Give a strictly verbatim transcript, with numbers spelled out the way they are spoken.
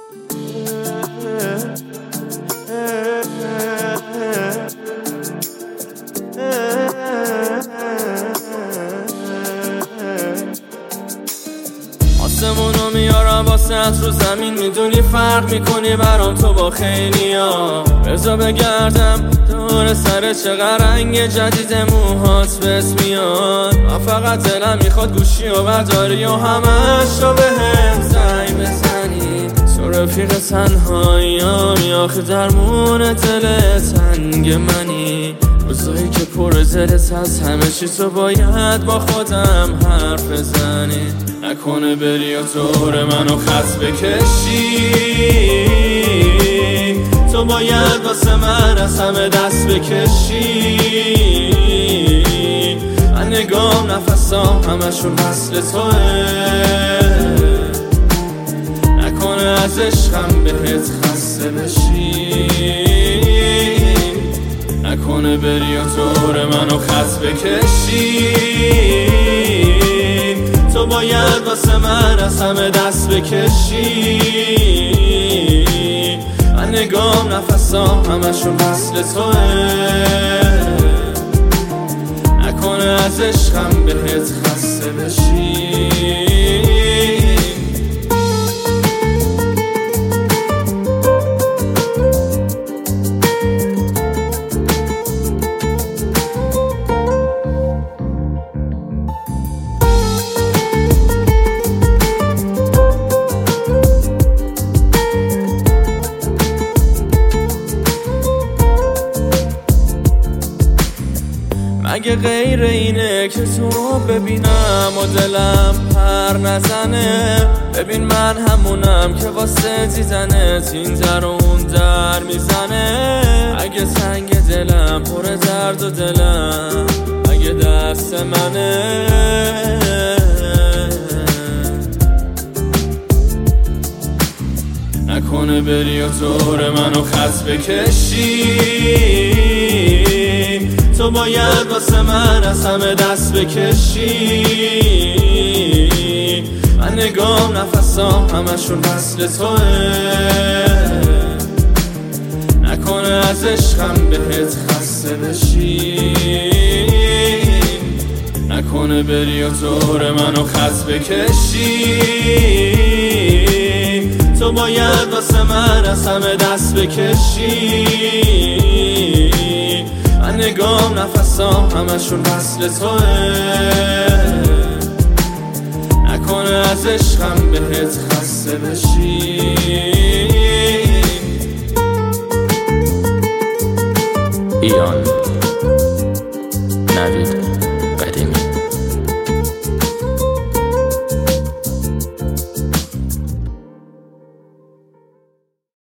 آسمونو میارم واسه رو زمین، میدونی فرق میکنی برام تو با خیلیا. بذار بگردم دور سر چقدر رنگ جدید موهات بهت میاد. من فقط دلم میخواد گوشی و برداری و همش رو بهم زنگ بزنی. تو رفیق تنهایی‌ام، آخه درمون دل تنگ منی. روزایی که پر دلت از همه چی تو باید با خودم حرف بزنی. نکنه بری و دور منو خط بکشی. تو باید واسه من از همه دست بکشی. من نگام نفسام همشون مثل توه. نکنه از عشقم بهت خسته بشی. نکنه بری و دور منو خط بکشی. تو باید واسه من از همه دست بکشی. من نگام نفسام همشون مثل توه. نکنه از عشقم بهت خسته بشی. اگه غیر اینه که تو رو ببینم و دلم پر نزنه، ببین من همونم که واسه دیدنت این در و اون در میزنه. اگه تنگ دلم پر درد و دلم اگه دست منه، نکنه بری و دور منو خط بکشی. تو باید واسه من از همه دست بکشی. من نگام نفسام همشون مثل توه. نکنه از عشقم بهت خسته بشی. نکنه بری و دور منو خط بکشی. تو باید واسه من از همه دست بکشی. من نگام نفسام همشون مثل توه. نکنه از عشقم بهت خسته بشی. ایان نوید